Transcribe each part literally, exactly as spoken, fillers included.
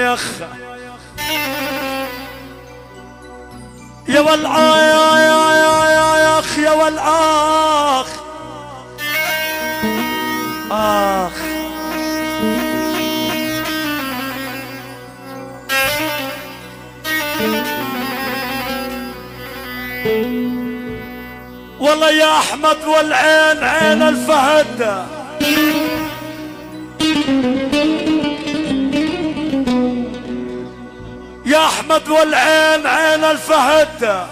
يخ يا والعا يا يا يا يا يخ يا والعاخ آخ والله يا أحمد والعين عين الفهد يا أحمد والعين عين الفهد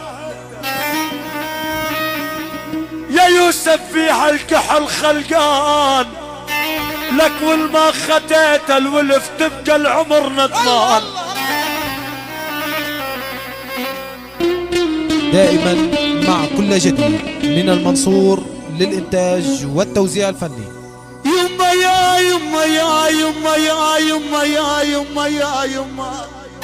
يا يوسف فيها الكحل خلقان لك والما خديت الولف تبقى العمر ندمان. دائما مع كل جديد من المنصور للإنتاج والتوزيع الفني. يما يا يما يا يما يا يما يا يما يا يما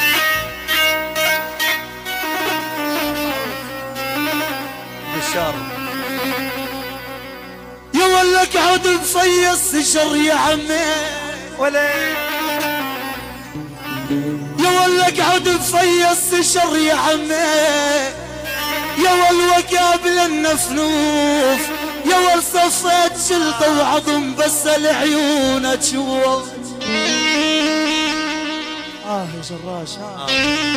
بشار يا ولك عود مفيص شر يا عمي ولا يا ولك عود مفيص شر يا عمي يا والوقابل النفنوف يا والصفيت شلطة وعظم بس العيون تشوف. آه يا جراش آه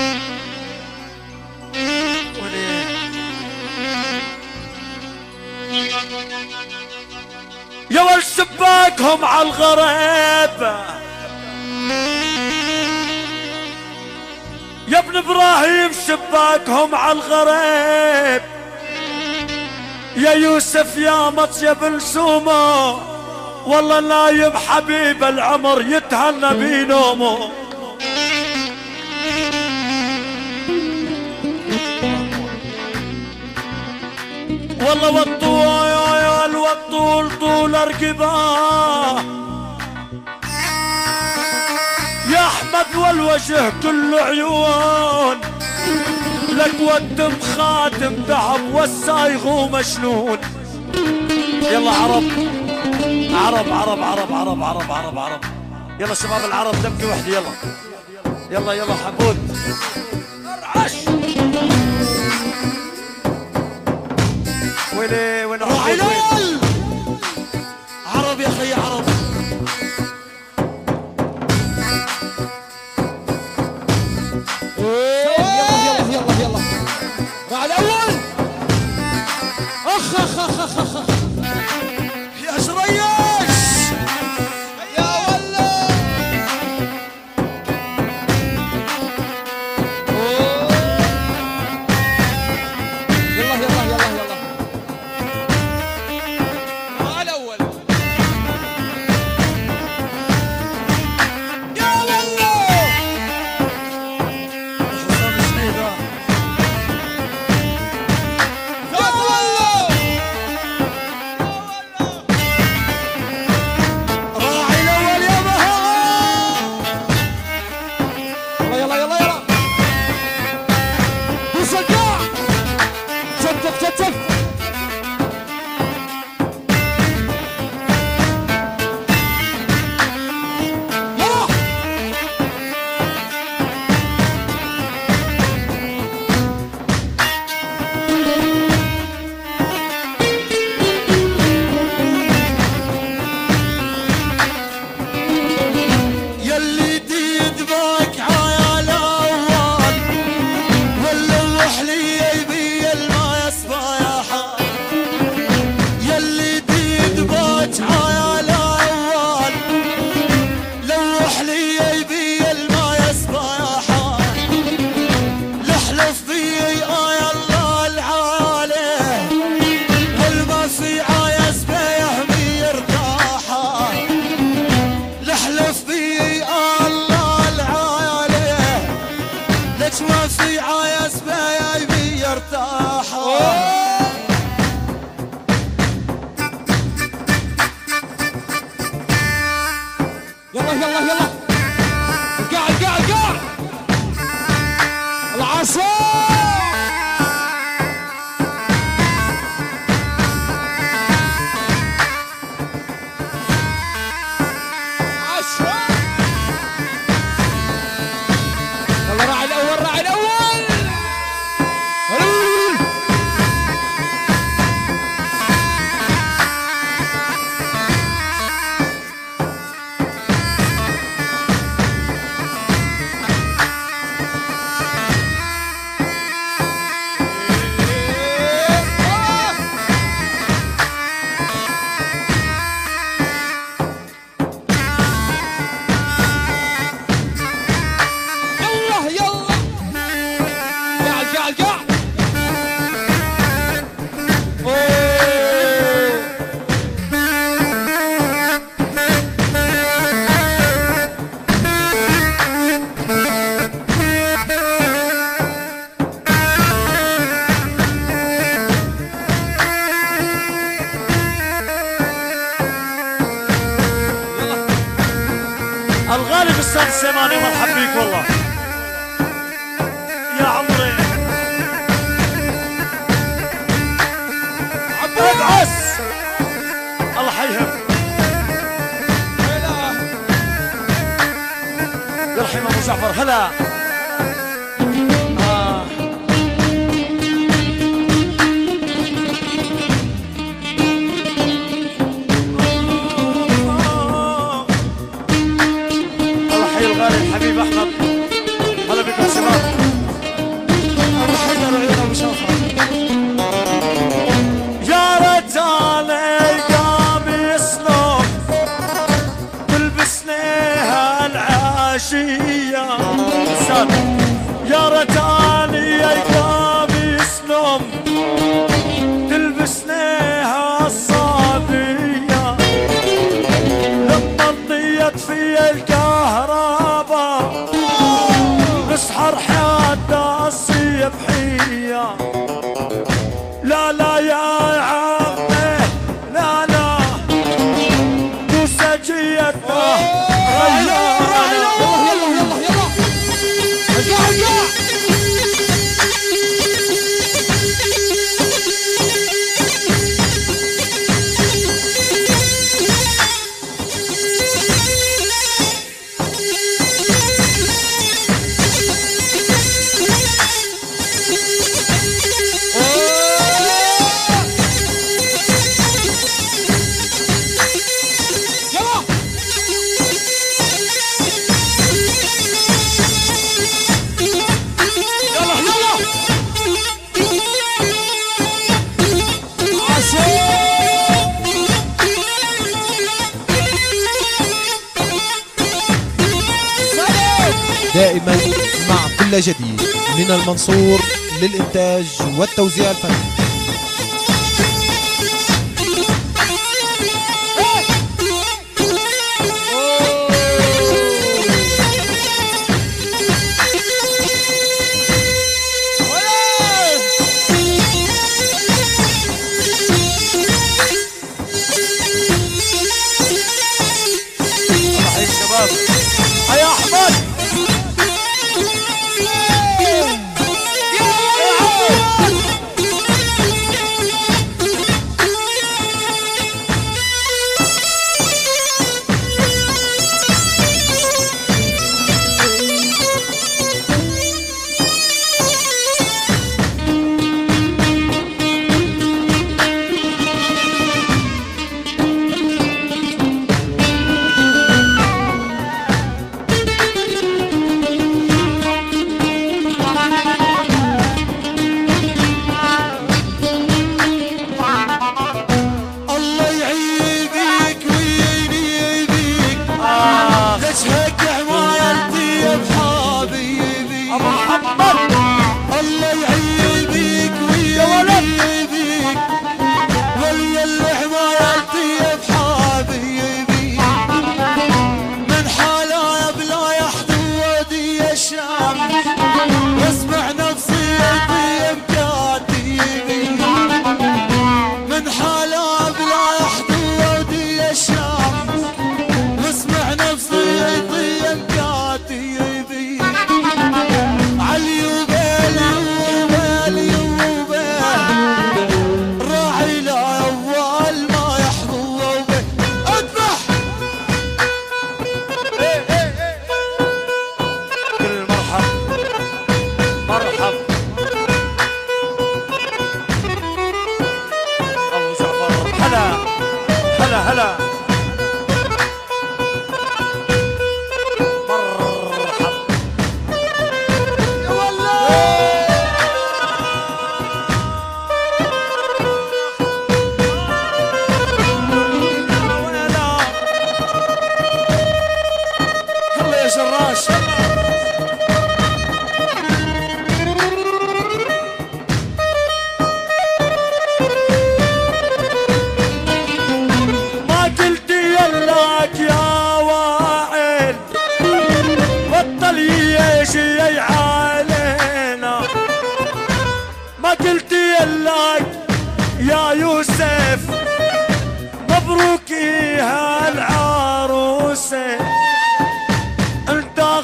يا والشباكهم على الغريب يا ابن ابراهيم شباكهم على الغريب يا يوسف يا مطيب لسومه والله نايم حبيب العمر يتهنى بنومه. والله والطول والطول طول ارقباه يا احمد والوجه كله عيون لك والدم خاتم ذهب والسايغ مجنون. يلا عرب عرب عرب عرب عرب عرب عرب عرب يلا شباب العرب دمكة وحدة يلا يلا يلا حبود ارعش ويلي وين راعي عرب يا اخي عرب يلا يلا يلا راعي الاول اخ اخ اخ اخ اخ يا شريش يا ولا يلا يلا يلا يلا راعي الاول يا ولا الله العالي السيماني مرحب بيك والله يا عمري. عبود عس الله حيهم يرحم ابو جعفر. هلا آه. الله حي الغالي الحبيب احمد. هلا بكم شباب. الله حيدر عيون ابو جعفر. يا رجال قام يسلم تلبسنيها العاشية يا رجال قام يسلم تلبسنيها الصافية لما ضيت في الكهرباء نسحر حتى الصيف حية. لا لا يا عمي لا لا وسجيتنا غير. دائما مع كل جديد من المنصور للإنتاج والتوزيع الفني. مبروك يا العروسة انت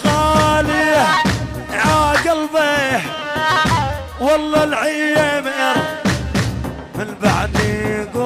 والله العيامر من بعد يقول